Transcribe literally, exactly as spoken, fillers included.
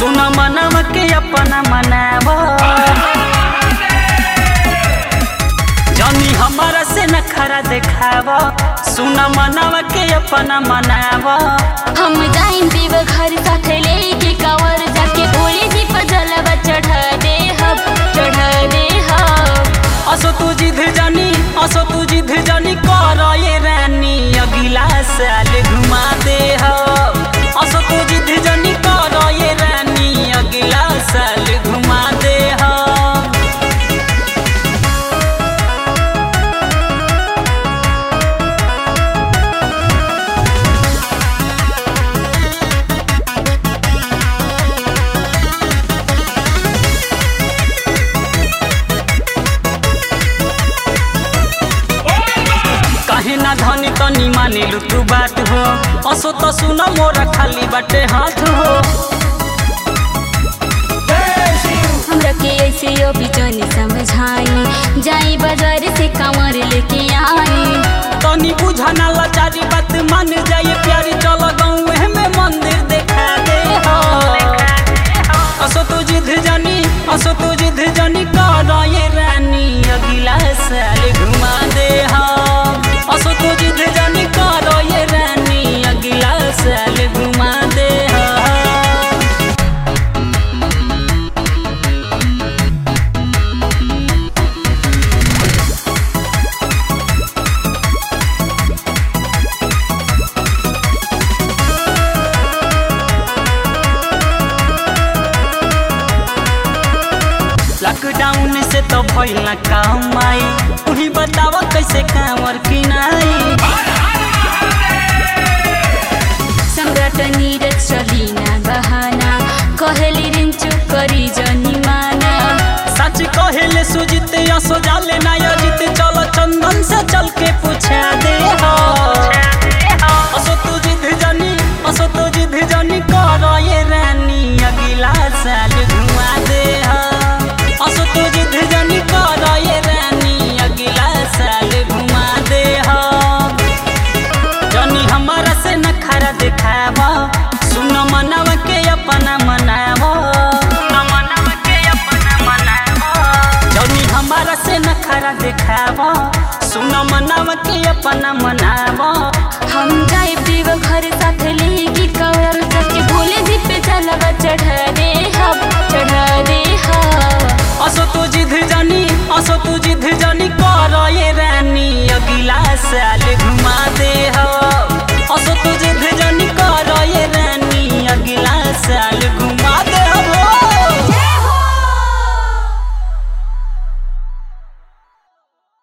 सुन मनवा के अपना मनाव जानी हमारा से नखरा देखाव सुन मनवा के अपना मनाव हम जाइन देव घर साथे लेके कांवर जाके भोले जी पर जलवा चढ़ा दे हम चढ़ा दे हम असो तू जिद जानी असो तू जिद जानी कर ये रानी अगला साल घुमा दे हम असो तू जिद जानी कर ये रानी अगला साल घुमा दे हम काहे ना धनी तनी मानिलु तू बात हो असो तो सुन मोर खाली बाटे हाथ हो हमरा के ऐसे अभी जानी समझाई जाई बाजार से कांवर लेके आई तनी बुझाना लाचारी बात मान जाए प्यारी चल गाँव में मंदिर देखा दे हो असो तू जिद जानी असो तू जिद जानी कर ये रानी अगला साल घुमा दे हम असो तू जिद जानी कर ये रानी अगला साल घुमा दे हम लॉकडाउन से तो भइल ना काम आई तुही बतावा कैसे कांवर किनाई सम्राट नीरज चलीना बहाना कहली रिंचु करी जनी माना सच कहेले सुजित असो जाले ना अजित चल चंदन से चल के पूछा दे हो असो तू जिद जानी असो तू जिद जानी कर ये रानी अगला साल घुमा दे हो असो तू जिद जानी कर ये रानी अगला साल घुमा दे हो जानी हमारा से नखरा देखाव सुन मनवा के अपना मनाव जानी हमारा से नखरा देखाव सुन मनवा के अपना मनाव हम जाए देव घर साथे लेके कांवर जाके भोले जी पे जलवा चढ़ा दे हम चढ़ा दे हम असो तू जिद जानी असो तू जिद जानी कर ये रानी अगला साल